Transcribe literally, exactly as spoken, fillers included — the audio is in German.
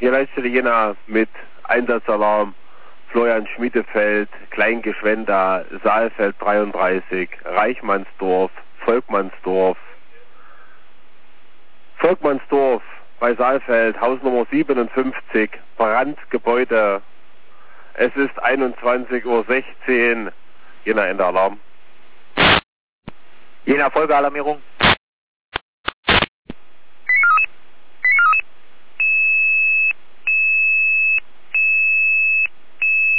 Hier leistet Jena mit Einsatzalarm Florian Schmiedefeld, Kleingeschwenda, Saalfeld dreiunddreißig, Reichmannsdorf, Volkmannsdorf. Volkmannsdorf bei Saalfeld, Hausnummer siebenundfünfzig, Brandgebäude. Es ist einundzwanzig Uhr sechzehn, Jena Ende Alarm. Jena Folgealarmierung.